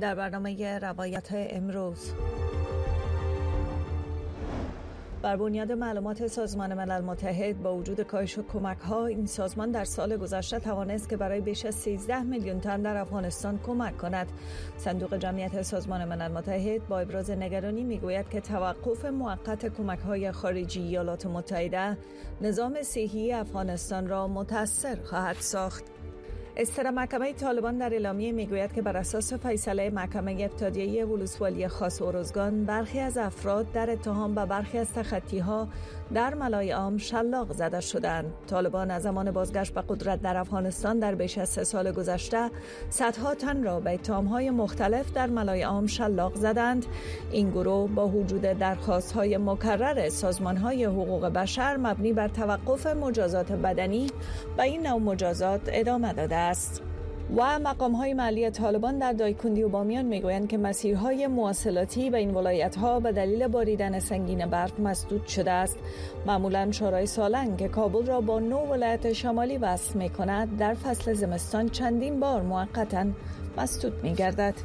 در برنامه روایت امروز بر بنیاد معلومات سازمان ملل متحد با وجود کاهش کمک‌ها این سازمان در سال گذشته توانست که برای بیش از 13 میلیون تن در افغانستان کمک کند. صندوق جمعیت سازمان ملل متحد با ابراز نگرانی میگوید که توقف موقت کمک‌های خارجی ایالات متحده نظام صحی افغانستان را متاثر خواهد ساخت. استر محکمه طالبان در اعلامیه میگوید که بر اساس فیصله محکمه ابتدایی ولسوالی خاص ارزگان برخی از افراد در اتهام به برخی از تخطی‌ها در ملای عام شلاق زده شدند. طالبان از زمان بازگشت به قدرت در افغانستان در بیش از 3 سال گذشته صدها تن را به اتهام‌های مختلف در ملای عام شلاق زدند. این گروه با وجود درخواست‌های مکرر سازمان‌های حقوق بشر مبنی بر توقف مجازات بدنی به این نوع مجازات ادامه داده است. و مقام‌های محلی طالبان در دایکندی و بامیان میگویند که مسیرهای مواصلاتی به این ولایت‌ها به دلیل باریدن سنگین برف مسدود شده است. معمولاً شورای سالنگ که کابل را با 9 ولایت شمالی وصل می‌کند در فصل زمستان چندین بار موقتاً مسدود می‌گردد.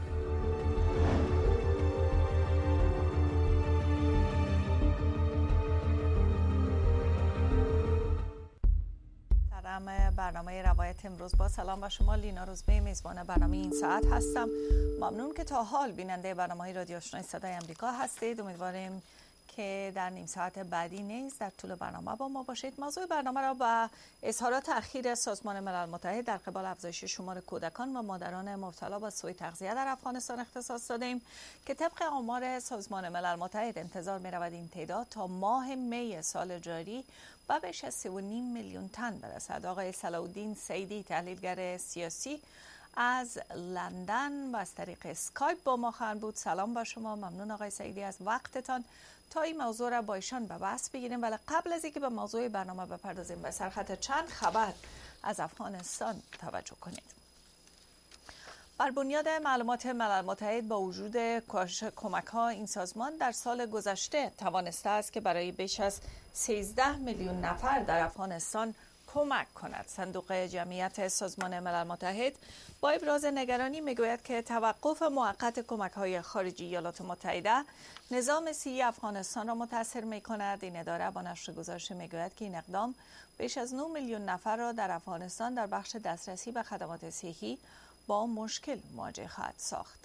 برنامه روایت امروز با سلام و شما، لینا روزبه میزبان برنامه این ساعت هستم. ممنون که تا حال بیننده برنامه رادیو آشنای صدای آمریکا هستید. امیدواریم که در نیم ساعت بعدی نیز در طول برنامه با ما باشید. موضوع برنامه را با اظهارات اخیر سازمان ملل متحد در قبال افزایش شمار کودکان و مادران مبتلا به سوء تغذیه در افغانستان اختصاص دادیم که طبق آمار سازمان ملل متحد انتظار می رود این تعداد تا ماه می سال جاری به بیش از 3.5 میلیون تن برسد. آقای صلاح الدین سیدی، تحلیلگر سیاسی از لندن و از طریق اسکایپ با ما خواهند بود. سلام با شما. ممنون آقای سیدی از وقتتان تا این موضوع را با ایشان به بحث بگیریم. ولی قبل از اینکه به موضوع برنامه بپردازیم به سرخط چند خبر از افغانستان توجه کنید. بر بنیاد معلومات ملل متحد با وجود کاهش کمک‌ها این سازمان در سال گذشته توانسته است که برای بیش از 13 میلیون نفر در افغانستان کمک کند. صندوق جمعیت سازمان ملل متحد با ابراز نگرانی میگوید که توقف موقت کمک‌های خارجی ایالات متحده نظام صحی افغانستان را متاثر می‌کند. این اداره با نشر گزارش میگوید که این اقدام بیش از 9 میلیون نفر را در افغانستان در بخش دسترسی به خدمات صحی با مشکل مواجه خواهد ساخت.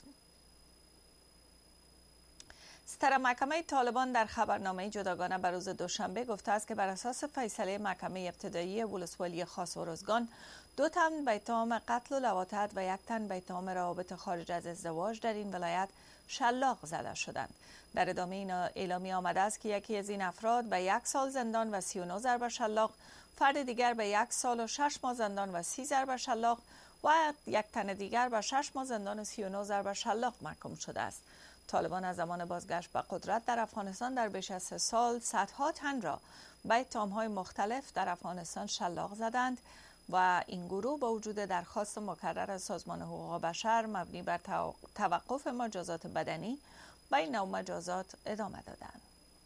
صدر محکمه طالبان در خبرنامه جداگانه بر روز دوشنبه گفته است که بر اساس فیصله محکمه ابتدایی ولسوالی خاص ارزگان 2 تن به اتهام قتل و لواطت و 1 تن به اتهام روابط خارج از ازدواج در این ولایت شلاق زده شدند. در ادامه این اعلامیه آمده است که یکی از این افراد به 1 سال زندان و 39 ضرب شلاق، فرد دیگر به 1 سال و 6 ماه زندان و 30 ضرب شلاق و 1 تن دیگر به 6 ماه زندان و 39 ضرب شلاق محکوم شده است. طالبان از زمان بازگشت به قدرت در افغانستان در بیش از 3 سال صدها تن را به اتهام‌های مختلف در افغانستان شلاق زدند و این گروه با وجود درخواست مکرر از سازمان حقوق بشر مبنی بر توقف مجازات بدنی به این نوع مجازات ادامه دادند.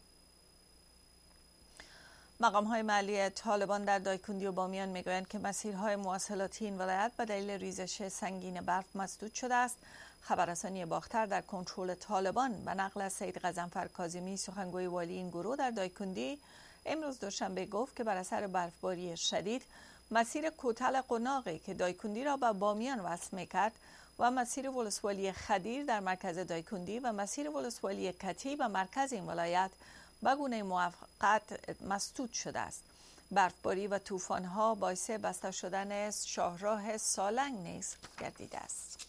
مقام‌های محلی طالبان در دایکندی و بامیان میگویند که مسیرهای مواصلاتی این ولایت به دلیل ریزش سنگین برف مسدود شده است. خبررسانی باختر در کنترل طالبان به نقل از سید غضنفر کاظمی، سخنگوی والی این گروه در دایکندی، امروز دوشنبه گفت که بر اثر برفباری شدید مسیر کوتل قناقی که دایکندی را به بامیان وصل می‌کرد و مسیر ولسوالی خدیر در مرکز دایکندی و مسیر ولسوالی کتی به مرکز این ولایت به گونه موقت مسدود شده است. برفباری و طوفان‌ها باعث بسته شدن شاهراه سالنگ نیز گردیده است.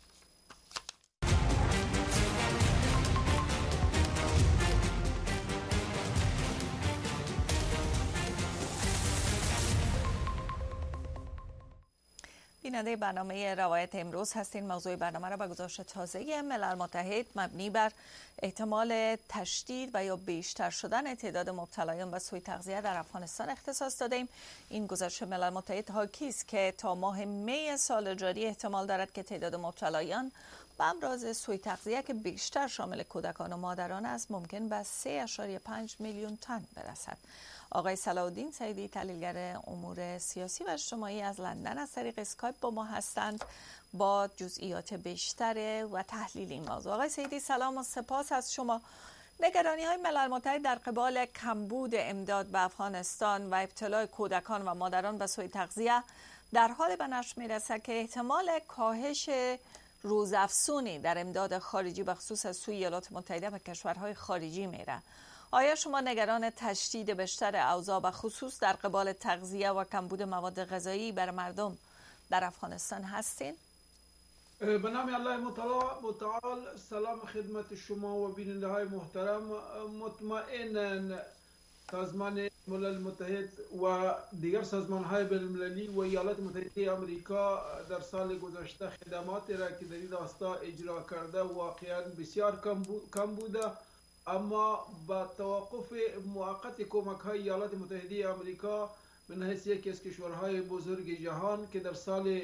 بیننده برنامه روایت امروز هستین. موضوع برنامه را به گزارش تازه ملل متحد مبنی بر احتمال تشدید و یا بیشتر شدن تعداد مبتلایان به سوء تغذیه در افغانستان اختصاص دادیم. این گزارش ملل متحد حاکی است که تا ماه می سال جاری احتمال دارد که تعداد مبتلایان به امراض سوء تغذیه که بیشتر شامل کودکان و مادران است ممکن به 3.5 میلیون تن برسد. آقای صلاح الدین سعیدی، تحلیلگر امور سیاسی و اجتماعی از لندن، از طریق اسکایپ با ما هستند با جزئیات بیشتر و تحلیل این موضوع. آقای سعیدی سلام و سپاس از شما. نگرانی های ملل متحد در قبال کمبود امداد به افغانستان و ابتلای کودکان و مادران به سوء تغذیه در حال به نشر میرسد که احتمال کاهش روزافزونی در امداد خارجی به خصوص از سوی ایالات متحده به کشورهای خارجی میره. آیا شما نگران تشدید بیشتر اوضاع به خصوص در قبال تغذیه و کمبود مواد غذایی بر مردم در افغانستان هستین؟ به نام الله متعال سلام خدمت شما و بیننده های محترم. مطمئناً سازمان ملل متحد و دیگر سازمان های بین المللی و ایالات متحده آمریکا در سال گذشته خدماتی را که در این راستا اجرا کرده واقعا بسیار کم بوده، اما با توقف موقت کمک های ایالات متحده آمریکا من حیث یکی از کشورهای بزرگ جهان که در سال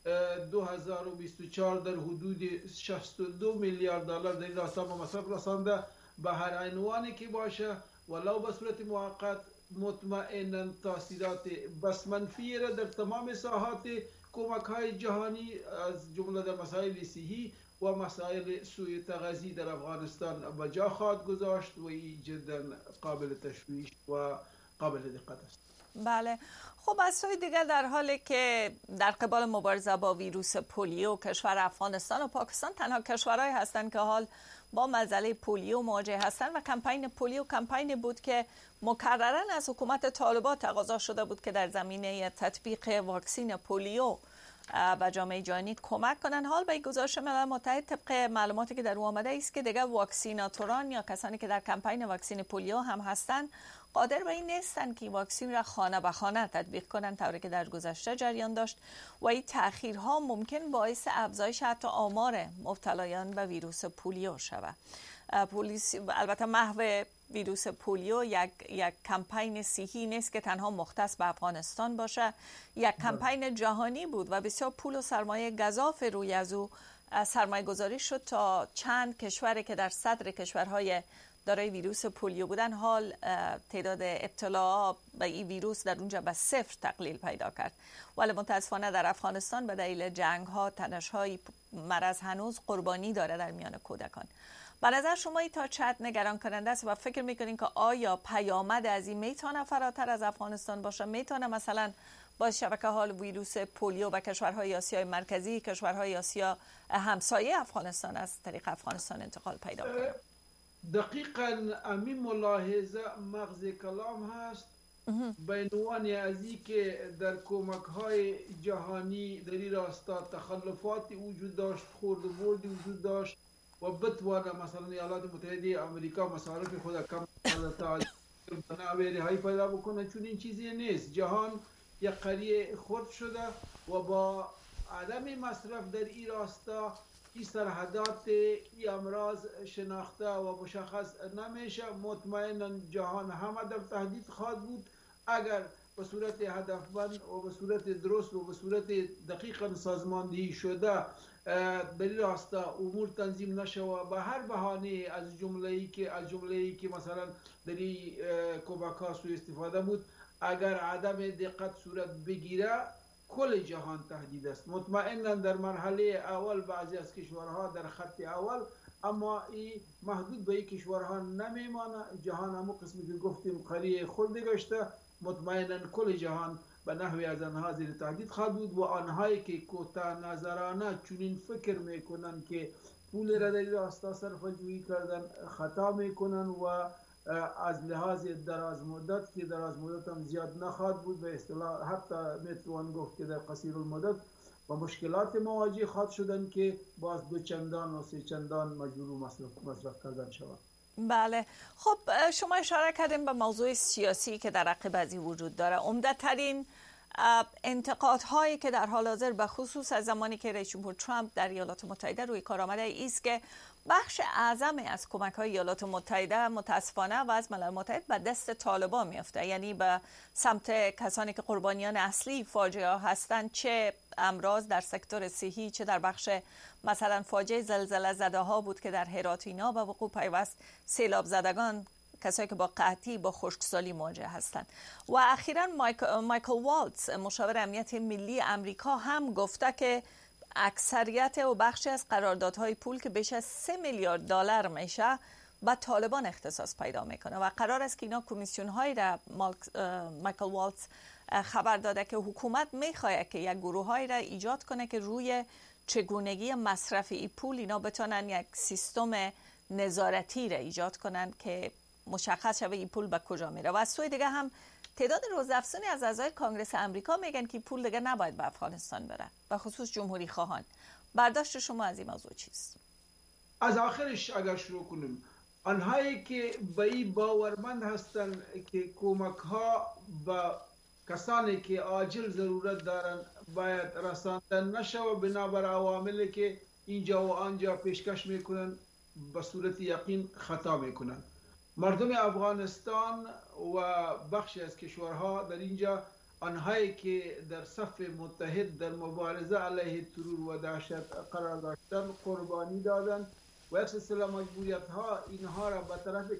2024 در حدود 62 میلیارد دلار در این راستا به مصرف رسانده، به هر عنوانی که باشه ولو به صورت موقت مطمئنا تاثیرات بس منفی را در تمام ساحات کمک های جهانی از جمله در مسائل صحی و مسائل سوء تغذیه در افغانستان به جا خواهد گذاشت و این جدا قابل تشویش و قابل دقت است. بله، خب از سوی دیگر در حالی که در قبال مبارزه با ویروس پولیو کشور افغانستان و پاکستان تنها کشورهایی هستند که حال با مسئله پولیو مواجه هستند و کمپین پولیو کمپینی بود که مکرراً از حکومت طالبان تقاضا شده بود که در زمینه تطبیق واکسن پولیو و جامعه جهانی کمک کنند. حال به گزارش ملل متحد طبق معلوماتی که در او آمده است که دیگر واکسیناتوران یا کسانی که در کمپین واکسن پولیو هم هستند قادر به این نیستند که واکسن را خانه به خانه تطبیق کنند طوری که در گذشته جریان داشت و این تأخیرها ممکن باعث افزایش حتی آمار مبتلایان به ویروس پولیو شود. البته محو ویروس پولیو یک کمپین صحی نیست که تنها مختص به افغانستان باشه، یک کمپین جهانی بود و بسیار پول و سرمایه گزاف روی از او سرمایه گذاری شد تا چند کشوری که در صدر کشورهای دارای ویروس پولیو بودن حال تعداد ابتلا به این ویروس در اونجا به 0 تقلیل پیدا کرد. ولی متاسفانه در افغانستان به دلیل جنگ ها تنش های مرض هنوز قربانی داره در میان کودکان. به نظر شما این تا چه حد نگران کننده است و فکر میکنین که آیا پیامد از این میتونه فراتر از افغانستان باشه؟ میتونه مثلا با شبکه حال ویروس پولیو و کشورهای آسیای مرکزی، کشورهای آسیا همسایه افغانستان از طریق افغانستان انتقال پیدا کنه؟ دقیقاً همین ملاحظه مغز کلام هست. به عنوان ازی که در کمک های جهانی در این راستا تخلفاتی وجود داشت، خورد و بردی وجود داشت و بتوانه مثلا ایالات متحده آمریکا مصارف خود کم بنابراین های پیدا بکنه، چون این چیزی نیست. جهان یک قریه خرد شده و با عدم مصرف در این راستا این سرحدات این امراض شناخته و مشخص نمیشه. مطمئنا جهان همه در تهدید خواهد بود اگر به صورت هدفمند و به صورت درست و به صورت دقیقا سازماندهی شده در این راستا امور تنظیم نشه و به هر بهانه از جمله‌ای که مثلا در این کمک ها سوء استفاده بود، اگر عدم دقت صورت بگیره کل جهان تهدید است. مطمئنا در مرحله اول بعضی از کشورها در خط اول، اما این محدود به این کشورها نمیمانه. جهان همون قسمی که گفتیم قریه خلد گشته، مطمئنا کل جهان به نحوی از آنها زیر تهدید خواهد بود و آنهایی که کوتاه نظرانه چنین فکر میکنن که پول را در راستا صرفه‌جویی کردن خطا میکنن و از لحاظ دراز مدت که دراز مدت هم زیاد نخواهد بود، به اصطلاح حتی میتوان گفت که در قصیر المدت و مشکلات مواجه خواهد شدن که باز 2 چندان و 3 چندان مجبور مصرف کردن شود. بله، خب شما اشاره کردیم به موضوع سیاسی که در عقب از این وجود داره. عمدترین انتقادهایی که در حال حاضر به خصوص از زمانی که رئیس جمهور ترامپ در ایالات متحده روی کار آمده است که بخش اعظمی از کمک‌های ایالات متحده متاسفانه و از ملل متحد به دست طالبان میفته، یعنی به سمت کسانی که قربانیان اصلی فاجعه هستند، چه امراض در سکتور صحی، چه در بخش مثلا فاجعه زلزله زده ها بود که در هرات اینا به وقوع پیوست، سیلاب زدگان، کسایی که با قحطی با خشکسالی مواجه هستند. و اخیراً مایکل والتز مشاور امنیت ملی امریکا هم گفته که اکثریت و بخشی از قراردادهای پول که بیش از 3 میلیارد دلار میشه و طالبان اختصاص پیدا میکنه و قرار است که اینا کمیسیون هایی را مایکل والتز خبر داده که حکومت میخواد که یک گروه هایی را ایجاد کنه که روی چگونگی مصرف این پول اینا بتونن یک سیستم نظارتی را ایجاد کنن که مشخص شده این پول به کجا میره. و از سوی دیگه هم تعداد روزافزونی از اعضای کانگرس امریکا میگن که پول دیگه نباید به افغانستان بره، به خصوص جمهوری خواهان. برداشت شما از این موضوع چیست؟ از آخرش اگر شروع کنیم، آنهایی که به این باورمند هستند که کمک ها به کسانی که عاجل ضرورت دارند باید رسانده نشه و بنابر عواملی که اینجا و آنجا پیشکش میکنن به صورت یقین خطا میکنن. مردم افغانستان و بخشی از کشورها در اینجا، آنهایی که در صف متحد در مبارزه علیه ترور و دهشت قرار داشتن قربانی دادند و یک سلسله مجبوریت ها اینها را به طرف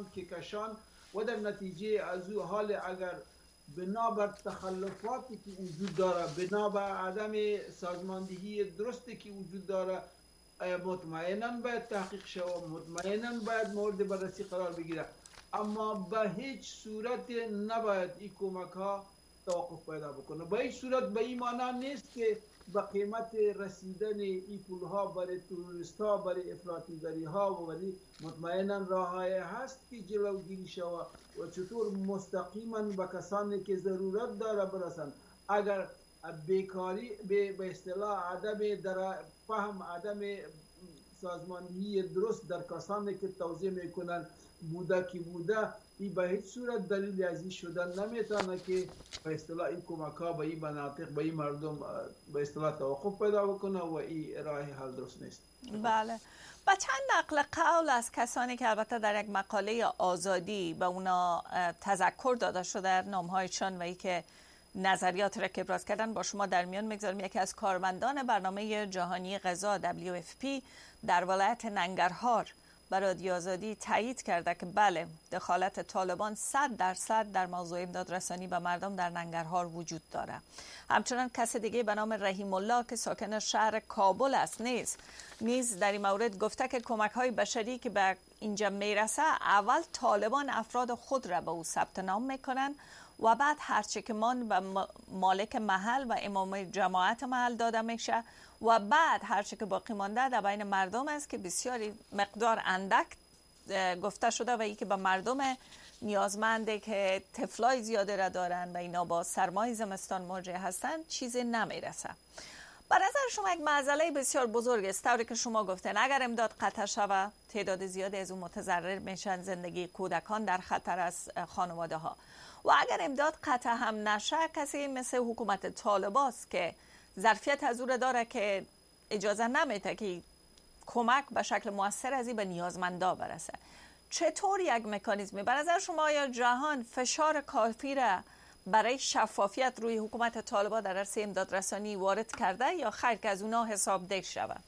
کشاند و در نتیجه از او حال اگر بنابر تخلفاتی که وجود داره، بنابر عدم سازماندهی درستی که وجود داره، مطمئناً باید تحقیق شود، مطمئناً باید مورد بررسی قرار بگیره، اما به هیچ صورت نباید این کمک ها توقف پیدا بکنه. به هیچ صورت به این معنی نیست که به قیمت رسیدن این پول ها برای تروریست ها، برای افراطیگری ها و ولی مطمئناً راه‌هایی هست که جلوگیری شود و چطور مستقیما به کسانی که ضرورت داره برسند. اگر بیکاری به اصطلاح عدم فهم، عدم سازماندهی درست در کسانی که توزیع میکنن بوده که بوده، این به هیچ صورت دلیل از این شدن نمیتونه که به اصطلاح این کمک ها به این مناطق، به این مردم به اصطلاح توقف پیدا بکنه و این راه حل درست نیست. بله. و چند نقل قول از کسانی که البته در یک مقاله آزادی به اونا تذکر داده شده نامهایشان و ای که نظریات را که ابراز کردن با شما در میان میگذارم. یکی از کارمندان برنامه جهانی غذا WFP در ولایت ننگرهار به رادیو آزادی تایید کرده که بله، دخالت طالبان 100% در موضوع امدادرسانی به مردم در ننگرهار وجود داره. همچنان کس دیگه به نام رحیم الله که ساکن شهر کابل است نیز در این مورد گفته که کمک‌های بشری که به اینجا میرسه اول طالبان افراد خود را به او ثبت نام میکنن و بعد هرچه که به مالک محل و امام جماعت محل داده میشه و بعد هرچه که باقی مانده در بین مردم است که بسیاری مقدار اندک گفته شده و ای که به مردم نیازمنده که طفلای زیاده را دارن و اینا با سرمای زمستان مواجه هستن چیزی نمیرسه. به نظر شما یک معضله بسیار بزرگ است طوری که شما گفتن اگر امداد قطع شود تعداد زیادی از اون متضرر میشن، زندگی کودکان در خطر از خانواده ها. و اگر امداد قطع هم نشه کسی مثل حکومت طالباست که ظرفیت از او داره که اجازه نمیده که کمک به شکل مؤثر از این به نیازمندا برسه. چطور یک مکانیزمی به نظر شما آیا جهان فشار کافی را برای شفافیت روی حکومت طالبان در عرصه امدادرسانی وارد کرده یا خیر که از اونا حسابدهی شود؟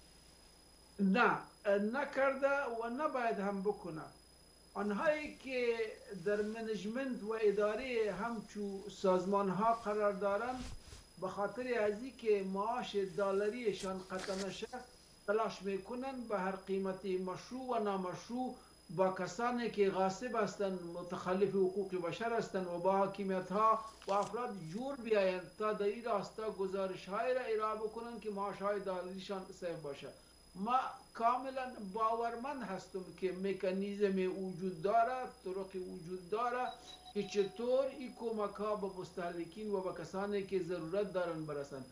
نه، نکرده و نباید هم بکنه. آنهایی که در منیجمنت و اداره همچو سازمان ها قرار دارند به خاطر ازی که معاش دلاریشان قطع نشه تلاش میکنن به هر قیمتی مشروع و نامشروع با کسانی که غاصب هستند، متخلف حقوق بشر هستند و با حاکمیت ها و افراد جور بیایند تا در این راستا گزارش های را ارائه بکنن که معاش های دلاریشان صحیح باشه. ما کاملا باورمند هستم که مکانیزم وجود داره، طرق وجود داره که چطور این کمک ها به مستهلکین و به کسانی که ضرورت دارن برسن.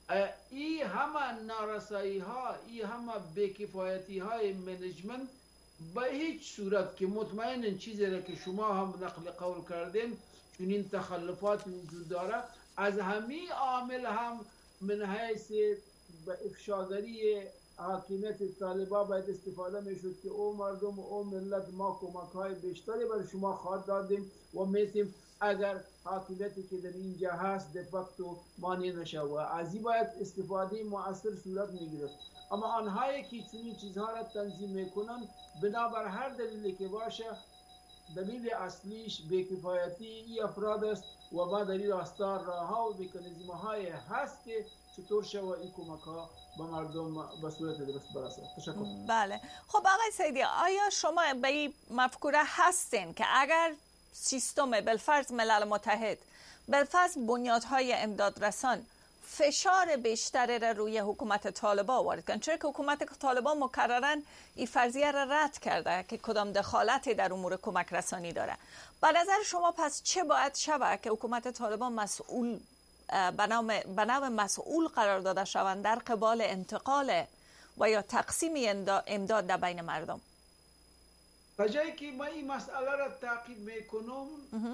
این همه نارسایی ها، این همه بی‌کفایتی های منیجمنت به هیچ صورت که مطمئن چیزی را که شما هم نقل قول کردین چنین تخلفات وجود داره، از همین عامل هم من حیث به افشاگری حاکمیت طالبان باید استفاده میشد که او مردم و او ملت ما کمک‌های بیشتری بر شما خواهد دادیم و میتیم اگر حاکمیتی که در اینجا هست دفاکتو مانع نشه و از این باید استفاده مؤثر صورت میگیرد. اما آنهایی که چنین چیزها را تنظیم میکنن بنابر هر دلیلی که باشه، دلیل اصلیش بی‌کفایتی این افراد است و ما در این راستا راه‌ها و مکانیزم‌های هست که چطور شود این کمک‌ها به مردم به صورت درست برسد. تشکر. بله. خب آقای سیدی، آیا شما به این مفکوره هستین که اگر سیستم بالفرض ملل متحد بالفرض بنیادهای امدادرسان فشار بیشتری را روی حکومت طالبان وارد کنند، چرا که حکومت طالبان مکرراً این فرضیه را رد کرده که کدام دخالتی در امور کمک رسانی داره، به نظر شما پس چه باید شود که حکومت طالبان مسئول به نوع مسئول قرار داده شوند در قبال انتقال و یا تقسیم امداد در بین مردم؟ به جایی که ما این مسئله را تعقیب میکنم،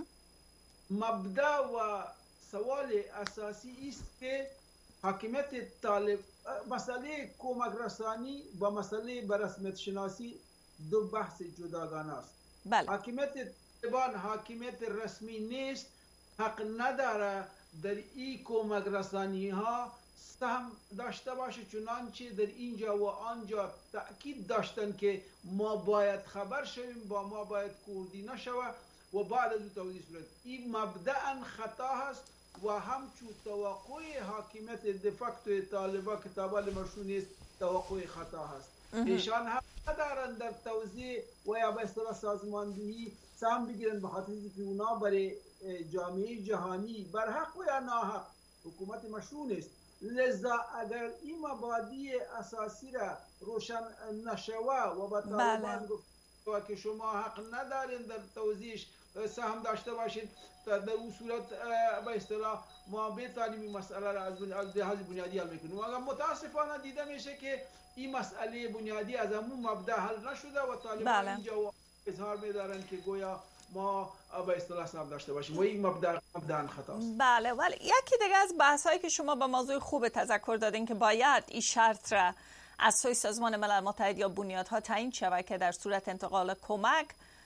مبدا و سوال اساسی است که حاکمیت طالب مسئله کمک رسانی با مسئله به رسمیت شناسی دو بحث جداگانه است. بله. حاکمیت طالبان حاکمیت رسمی نیست، حق نداره در این کمک رسانی ها سهم داشته باشه، چنانچه در اینجا و آنجا تأکید داشتن که ما باید خبر شویم، با ما باید کوردینه شود و بعد از توضیح صورت. این مبدأ خطا هست و همچون توقع حاکمیت دفاکتو طالبان که طالبان مشروع نیست توقع خطا هست. ایشان هم ندارن در توضیح و یا به اصطلاح سازماندهی سهم بگیرن، به خاطر اینکه اونا برای جامعه جهانی بر حق و یا ناحق حکومت مشروع نیست. لذا اگر این مبادی اساسی را روشن نشوه و به طالبان گفت که شما حق ندارین در توضیحش سهم داشته باشین، در اون صورت به اصطلاح ما بتوانیم این مسئله را از لحاظ بنیادی حل میکنیم. اگر متاسفانه دیده میشه که این مسئله بنیادی از همون مبدا حل نشده و طالبان اینجا اظهار میدارن که گویا ما به اصطلاح سهم داشته باشیم و این مبدا خطاست. بله، ولی یکی دیگه از بحث‌هایی که شما به موضوع خوب تذکر دادین که باید این شرط را از سوی سازمان ملل متحد یا بنیادها تعیین شود که در صورت انتقال کمک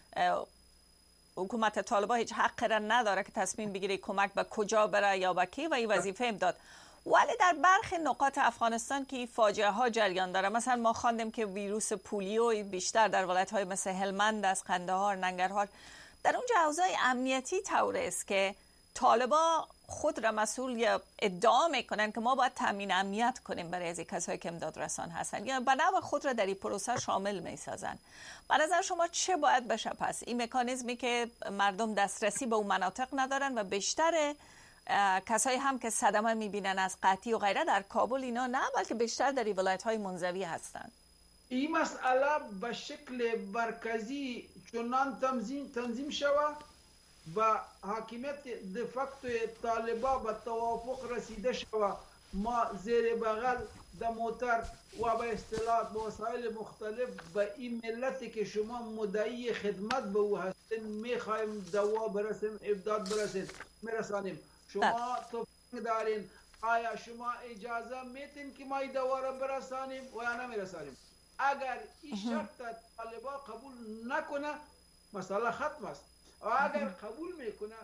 حکومت طالبان هیچ حق را نداره که تصمیم بگیره کمک به کجا بره یا به کی و این وظیفه امداد. ولی در برخی نقاط افغانستان که فاجعه ها جریان داره، مثلا ما خواندیم که ویروس پولیو بیشتر در ولایت‌های مثل هلمند است، قندهار، ننگرهار، در اونجا اوضاع امنیتی طور است که طالبان خود را مسئول یا ادعا میکنن که ما باید تامین امنیت کنیم برای از کسایی که امداد رسان هستن یا به نوع خود را در این پروسه شامل میسازن. به نظر شما چه باید بشه پس؟ این مکانیزمی که مردم دسترسی به اون مناطق ندارن و بیشتر کسایی هم که صدمه میبینن از قحطی و غیره در کابل اینا نه، بلکه بیشتر در این ولایت‌های منزوی هستن. این مسئله به شکل مرکزی چنان تنظیم شود و حاکمیت دفاکتو طالبان به توافق رسیده شود، ما زیر بغل در موتر و به اصطلاح وسایل مختلف به این ملتی که شما مدعی خدمت به او هستین میخوایم دوا برسیم، امداد برسیم، میرسانیم. شما توفیق دارین، آیا شما اجازه میتین که ما این دوا را برسانیم و یا نمیرسانیم؟ اگر این شرط طالبان قبول نکنه مسئله ختم است. و اگر قبول میکنه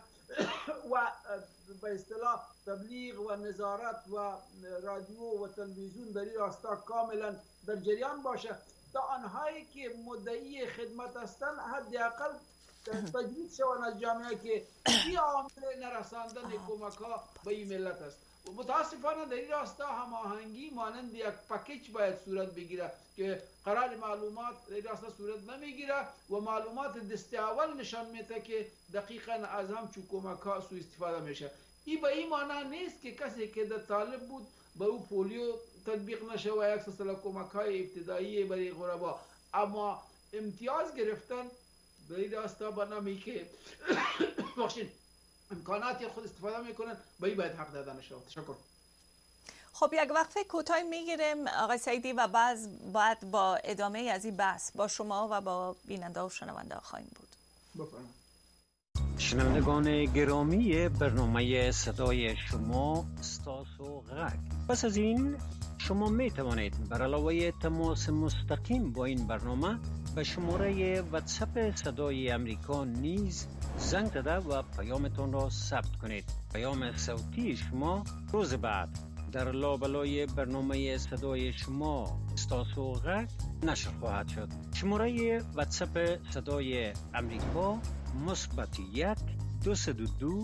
و به اصطلاح تبلیغ و نظارت و رادیو و تلویزیون در این راستا کاملا در جریان باشه تا آنهایی که مدعی خدمت هستند حداقل تجوید شوند از جامعه که این عامل نرساندن کمک ها به این ملت است. و متاسفانه در این راستا هماهنگی مانند یک پکیج باید صورت بگیره که قرار معلومات در این راستا صورت نمیگیره و معلومات دست اول نشان میده که دقیقاً از همچون کمک ها سوء استفاده میشه. این به این معنی نیست که کسی که در طالب بود به او پولیو تطبیق نشه و یک سلسله کمک های ابتدایی برای غربا، اما امتیاز گرفتن به این راستا بنامی که بخشید امکاناتی خود استفاده میکنن به این باید حق دادن شود. تشکر. خب یک وقفه کوتاه میگیریم آقای سیدی و بعد با ادامه از این بحث با شما و با بیننده و شنونده خواهیم بود. بفرمایید. شنوندگان گرامی برنامه صدای شما استاسو غرق. پس از این شما می توانید بر علاوه تماس مستقیم با این برنامه به شماره واتساپ صدای امریکا نیز زنگ زده و پیامتان را ثبت کنید. پیام صوتی شما روز بعد در لابلای برنامه صدای شما استاسو غږ نشر خواهد شد. شماره واتساپ صدای امریکا مثبت 1 202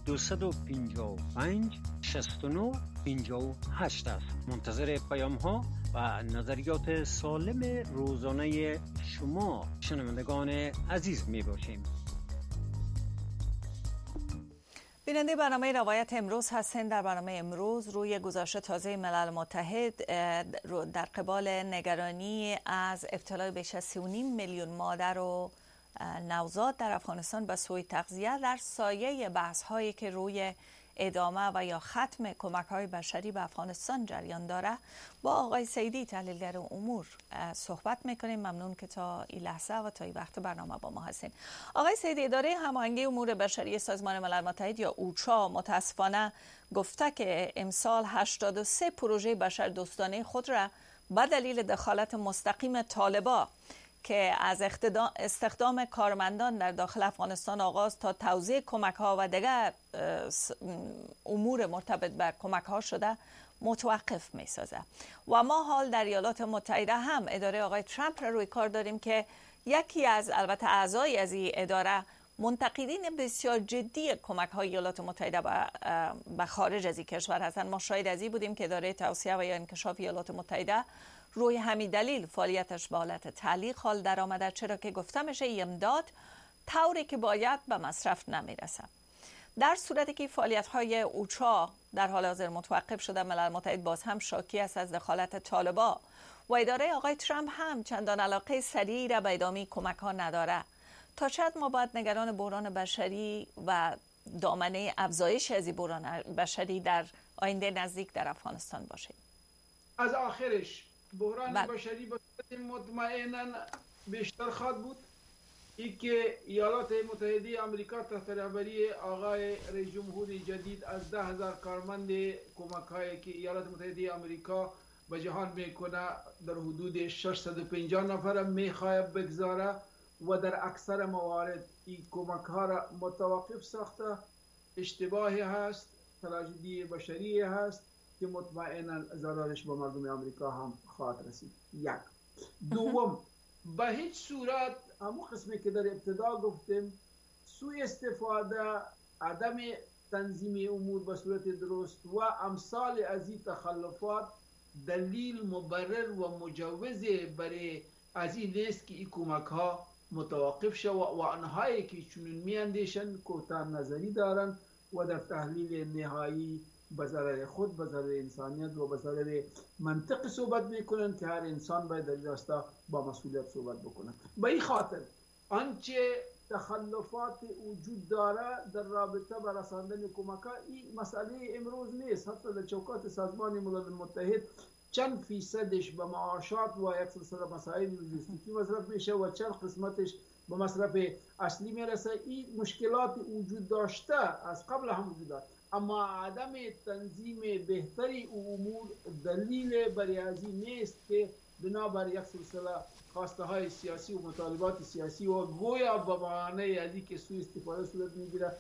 255 69 58 است. منتظر پیام ها و نظریات سالم روزانه شما شنوندگان عزیز می باشیم. بیننده برنامه روایت امروز هستند. در برنامه امروز روی گزارش تازه ملل متحد در قبال نگرانی از ابتلای بیش از 3.5 میلیون مادر و نوزاد در افغانستان به سوء تغذیه در سایه بحث هایی که روی ادامه و یا ختم کمک های بشری به افغانستان جریان داره با آقای سیدی تحلیلگر امور صحبت میکنیم. ممنون که تا این لحظه و تا این وقت برنامه با ما هستین. آقای سیدی، اداره هماهنگی امور بشری سازمان ملل متحد یا اوچا متاسفانه گفته که امسال 83 پروژه بشردوستانه خود را به دلیل دخالت مستقیم طالبان که از استخدام کارمندان در داخل افغانستان آغاز تا توزیع کمک ها و دیگر امور مرتبط به کمک ها شده متوقف می سازه. و ما حال در ایالات متحده هم اداره آقای ترامپ را روی کار داریم که یکی از البته اعضای از این اداره منتقدین بسیار جدی کمک های ایالات متحده به خارج از این کشور هستند. ما شاهد از این بودیم که اداره توسعه و یا انکشاف ایالات متحده روی همین دلیل فعالیتش به حالت تعلیق حال در آمده، چرا که گفته میشه این امداد طوری که باید به مصرف نمیرسه. در صورتی که فعالیت های اوچا در حال حاضر متوقف شده، ملل متحد باز هم شاکی است از دخالت طالبان و اداره آقای ترامپ هم چندان علاقه سریعی را به ادامه کمک ها نداره. تا چه حد ما باید نگران بحران بشری و دامنه افزایش از این بحران بشری در آینده نزدیک در افغانستان باشیم؟ از آخرش بحران بشری به صورت مطمئنا بیشتر خواهد بود. ای که ایالات متحده آمریکا تحت رهبری آقای رئیس جمهور جدید از 10,000 کارمند کمک هایی که ایالات متحده آمریکا به جهان میکنه در حدود 650 نفر میخواهد بگذاره و در اکثر موارد این کمک ها را متوقف ساخته اشتباهی هست، تراژدی بشری هست که مطمئنا ضررش به مردم آمریکا هم خواهد رسید. یک. دوم، به هیچ صورت همون قسمی که در ابتدا گفتیم سوء استفاده، عدم تنظیم امور به صورت درست و امثال از این تخلفات دلیل مبرر و مجوز برای از این نیست که این کمک ها متوقف شد و آنهایی که چنین میاندیشن کوتاه نظری دارن و در تحلیل نهایی به ضرر خود، به ضرر انسانیت و به ضرر منطق صحبت میکنن که هر انسان باید در راستا با مسئولیت صحبت بکنه. به این خاطر آنچه تخلفات وجود داره در رابطه با رساندن کمک ها این مسئله امروز نیست. حتی در چوکات سازمان ملل متحد چند فیصدش به معاشات و یک سلسله مسائل لوجستیکی مصرف میشه و چند قسمتش به مصرف اصلی میرسه. این مشکلات وجود داشته از قبل هم وجود داشت، اما عدم تنظیم بهتری امور دلیل برای از این نیست که بنابر یک سلسله خواسته های سیاسی و مطالبات سیاسی و گویا به بهانه ازی که سوء استفاده صورت میگیره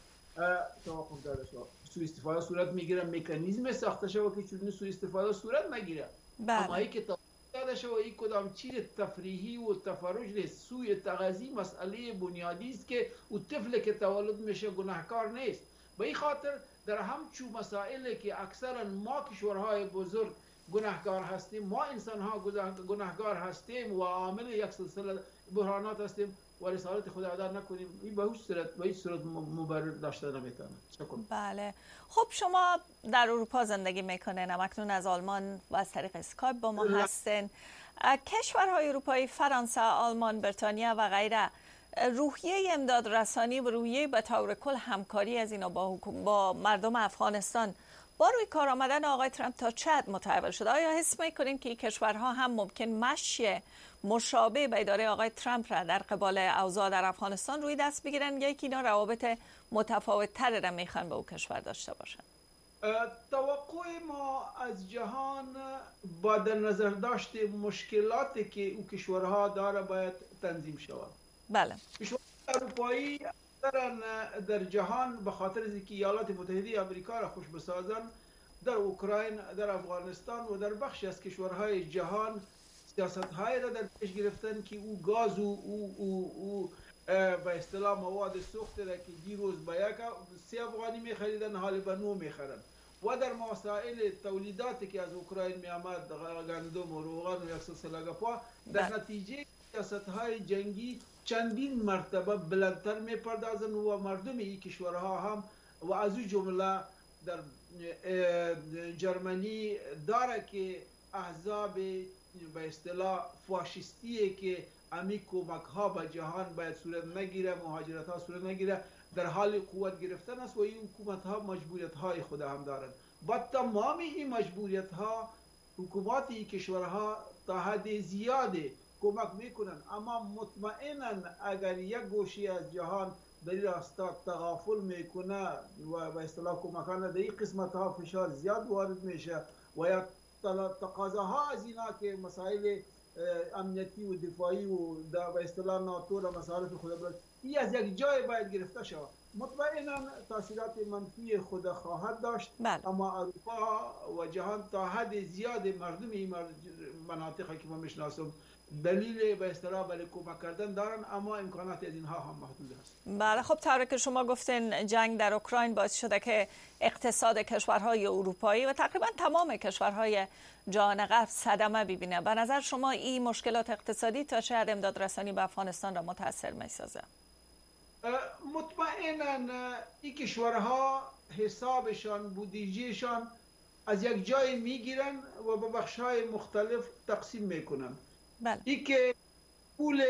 توقف داده شد. سوء استفاده صورت میگیره، مکانیزم ساخته شد که چون سوء استفاده صورت نگیره. اما ای که توقف داده شد این کدام چیز تفریحی و تفرج نیست. سوء تغذیه مسئله بنیادی است که اون طفل که تولد میشه گناهکار نیست. به این خاطر در همچون مسائلی که اکثرا ما کشورهای بزرگ گناهکار هستیم، ما انسان ها گناهکار هستیم و عامل یک سلسله بحرانات هستیم و رسالت خدا ادا نکنیم، این به هیچ صورت مبرر داشته نمیتونه. بله. خب شما در اروپا زندگی میکنین، اکنون از آلمان و از طریق اسکایپ با ما هستین. کشورهای اروپایی، فرانسه، آلمان، بریتانیا و غیره، روحیه امداد رسانی و روحیه به طور کل همکاری از اینا با مردم افغانستان با روی کار آمدن آقای ترامپ تا چه حد متحول شده؟ آیا حس میکنین که این کشورها هم ممکن مشی مشابه به اداره آقای ترامپ را در قبال اوضاع در افغانستان روی دست بگیرن یا که اینا روابط متفاوت تر را میخوان با او کشور داشته باشن؟ توقع ما از جهان با در نظر داشت مشکلاتی که او کشورها داره باید تنظیم شود. بله. کشورهای اروپایی در جهان به خاطر اینکه ایالات متحده آمریکا را خوش بسازن، در اوکراین، در افغانستان و در بخشی از کشورهای جهان سیاست‌های را در پیش گرفتن که او گاز او به اصطلاح مواد سوخت را که دیروز به 3 افغانی می‌خریدن حال به 9 می‌خرن و در مسائل تولیداتی که از اوکراین می‌آمد، گندم و روغن و یک سلسله گپا، در نتیجه سیاست‌های جنگی چندین مرتبه بلندتر می‌پردازن و مردم این کشورها هم و از او جمله در جرمنی داره که احزاب به اصطلاح فاشیستی که امی کمک ها به جهان باید صورت نگیره، مهاجرت ها صورت نگیره، در حال قوت گرفتن است و این حکومت ها مجبوریت های خود هم دارند. با تمام این مجبوریت ها حکومات این کشورها تا حد زیاده کمک میکنن، اما مطمئنا اگر یک گوشی از جهان در این راستا تغافل میکنه و به اصطلاح کمکان در این قسمت ها فشار زیاد وارد میشه و یا تقاضاها از اینا که مسائل امنیتی و دفاعی و به اصطلاح ناتو و مصالح خود برد این از یک جای باید گرفته شود، مطمئنا تاثیرات منفی خود خواهد داشت. اما اروپا و جهان تا حد زیاد مردم این مناطقی که ما میشناسم دلیل به اصطلاح برای کمک کردن دارن، اما امکانات از اینها هم محدود است. بله، خب طوری که شما گفتین جنگ در اوکراین باعث شده که اقتصاد کشورهای اروپایی و تقریبا تمام کشورهای جهان غرب صدمه ببینه. به نظر شما این مشکلات اقتصادی تا چه حد امداد رسانی به افغانستان را متاثر می‌سازه؟ مطمئنا این کشورها حسابشان، بودجهشان از یک جای میگیرن و به بخش‌های مختلف تقسیم میکنن. بله. این که پول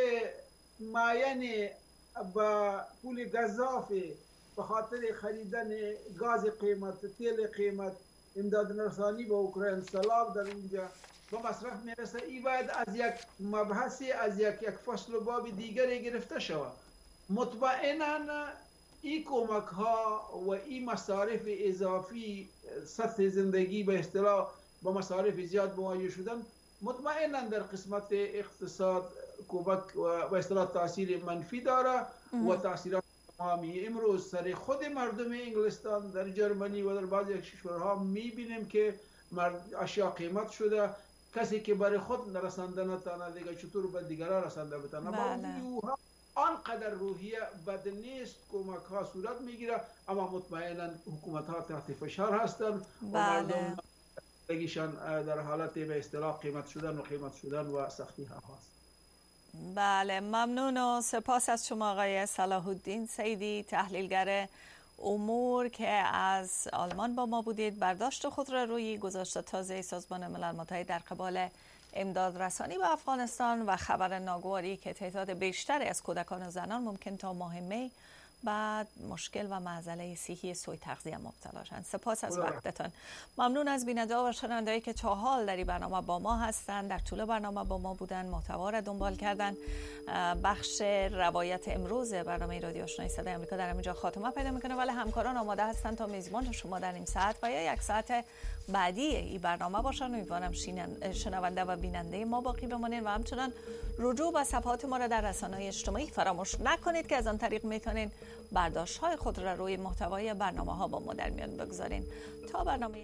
معین با پول گزافه به خاطر خریدن گاز قیمت، تیل قیمت، امداد رسانی به اوکراین، سلام در اینجا به مصرف میرسه، این باید از یک مبحثی، از یک فصل و باب دیگری گرفته شود. مطمئنا این کمک ها و این مصارف اضافی، سطح زندگی به اصطلاح با مصارف زیاد مواجه شدن، مطمئنا در قسمت اقتصاد کمک و به اصطلاح تاثیر منفی داره و تاثیرات تمامی. امروز سر خود مردم انگلستان در جرمنی و در بعضی کشورها میبینیم که اشیا قیمت شده، کسی که برای خود رسانده نتانه دیگه چطور به دیگران رسانده بتانه. بله. آنقدر روحیه بد نیست، کمک ها صورت میگیره، اما مطمئنا حکومت ها تحت فشار هستند و مردم بگیشان در حالت به اصطلاح قیمت شدن و سختی ها هست. بله، ممنون و سپاس از شما آقای صلاح الدین سیدی، تحلیلگر امور که از آلمان با ما بودید. برداشت خود را روی گذاشت تازه سازمان ملل متحد در قبال امداد رسانی به افغانستان و خبر ناگواری که تعداد بیشتری از کودکان و زنان ممکن تا ماه می بعد مشکل و معضله صحی سوء تغذیه مبتلا شدند. سپاس از وقتتان. ممنون از بیننده و شنوندهایی که تا حال در این برنامه با ما هستند، در طول برنامه با ما بودن، محتوا را دنبال کردن. بخش روایت امروز برنامه رادیو آشنای صدای آمریکا در اینجا خاتمه پیدا میکنه، ولی همکاران آماده هستند تا میزبان شما در نیم ساعت و یا یک ساعت بعدی این برنامه باشن. امیدوارم شنونده و بیننده ما باقی بمانید و همچنان رجوع به صفحات ما را در رسانه‌های اجتماعی فراموش نکنید که از آن طریق میتونید برداشت‌های خود را روی محتوای برنامه‌ها با ما در میان بگذارین. تا برنامه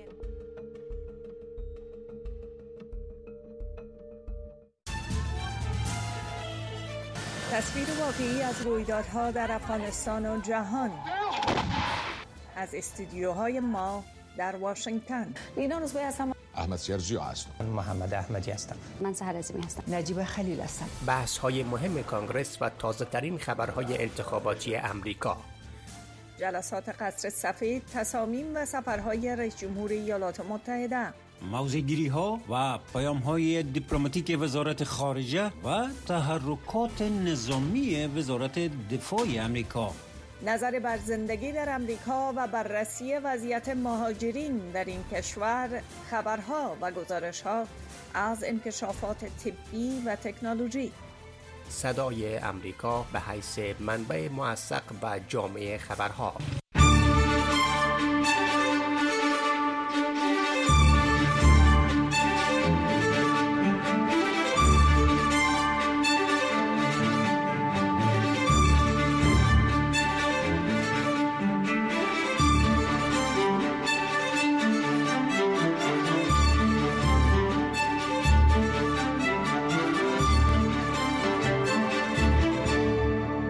تصویر واقعی از رویدادها در افغانستان و جهان از استودیوهای ما در واشنگتن. لینا روزبه هستم. احمد سیرجی هستم. من محمد احمدی هستم. من سحر عظیمی هستم. نجیب خلیل هستم. بحث‌های مهم کانگرس و تازه‌ترین خبرهای انتخاباتی امریکا. جلسات قصر سفید، تصامیم و سفرهای رئیس جمهور ایالات متحده. موضع‌گیری‌ها و پیام‌های دیپلماتیک وزارت خارجه و تحرکات نظامی وزارت دفاع امریکا. نظر بر زندگی در امریکا و بررسی وضعیت مهاجرین در این کشور، خبرها و گزارش‌ها از انکشافات طبی و تکنولوژی. صدای امریکا به حیث منبع موثق و جامع خبرها.